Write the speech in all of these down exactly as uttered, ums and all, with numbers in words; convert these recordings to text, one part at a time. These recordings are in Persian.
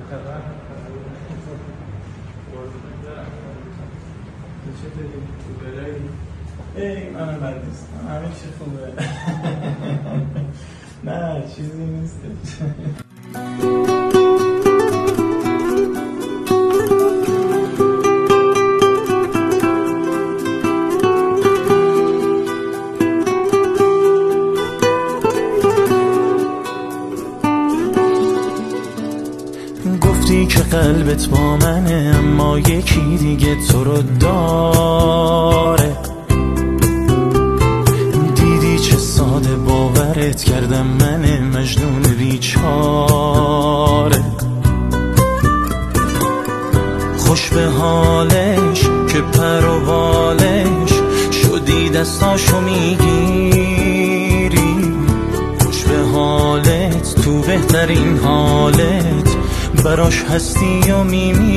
ای منم بد نیستم، همه چی خوبه. نه چیزی نیستش. گفتی که قلبت با منه اما یکی دیگه تو رو داره. دیدی چه ساده باورت کردم من مجنون بیچاره. خوش به حالش که پر و بالش شدی دستاشو میگیری. خوش به حالت تو بهترین حالت براش هستی و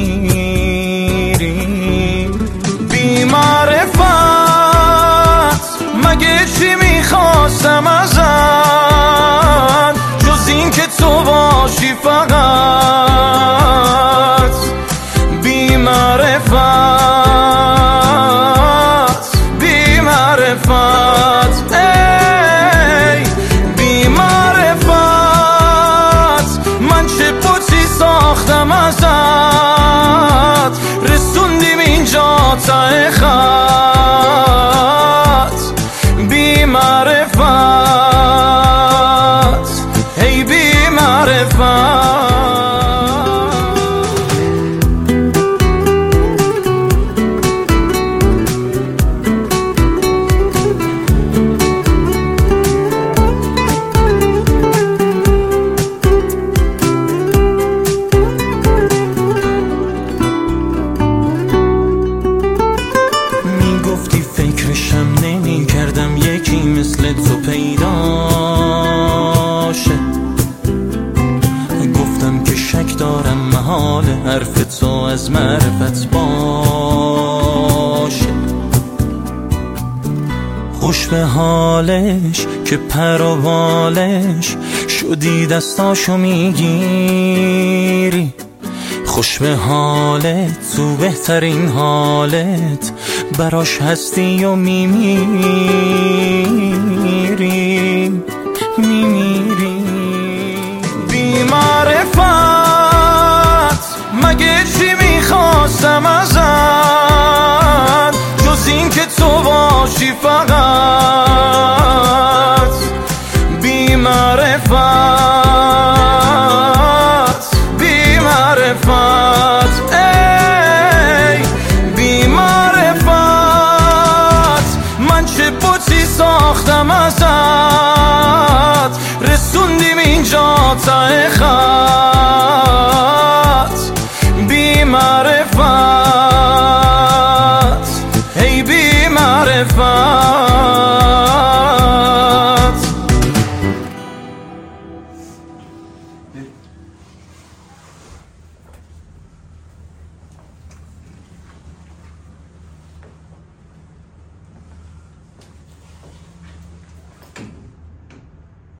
میمیری. بی معرفت مگه چی میخواستم ازت جز این که تو باشی فقط. بی معرفت بی معرفت ای بی معرفت من چه پوچی ساختم ازت رسوندیم اینجا ته خط. بی معرفت ای بی معرفت فکرشم نمی کردم یکی مثل تو پیداشه. گفتم که شک دارم محال حرف تو از معرفت باشه. خوش به حالش که پر و بالش شدی دستاشو میگیری. خوش به حالت تو بهترین حالت براش هستی و میمیری میمیری. بی معرفت مگه چی میخواستم ازت جز این که تو باشی فقط. بی معرفت بی معرفت ای بی معرفت من چه پوچی ساختم ازت رسوندیم اینجا ته خط. بی معرفت ای بی معرفت